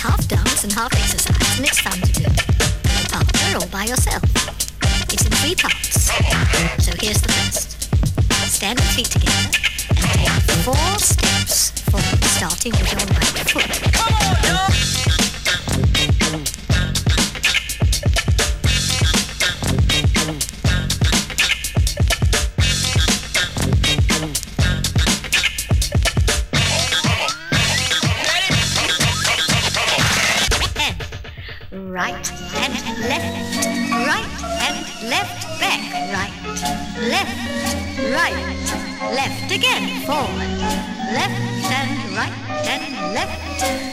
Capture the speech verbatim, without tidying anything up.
half dance and half exercise, and it's fun to do. With a partner or by yourself. It's in three parts. So here's the first. Stand your feet together and take four steps forward, starting with your right foot. Come on, y'all! Right and left, right and left, back, right, left, right, left again, forward, left and right and left,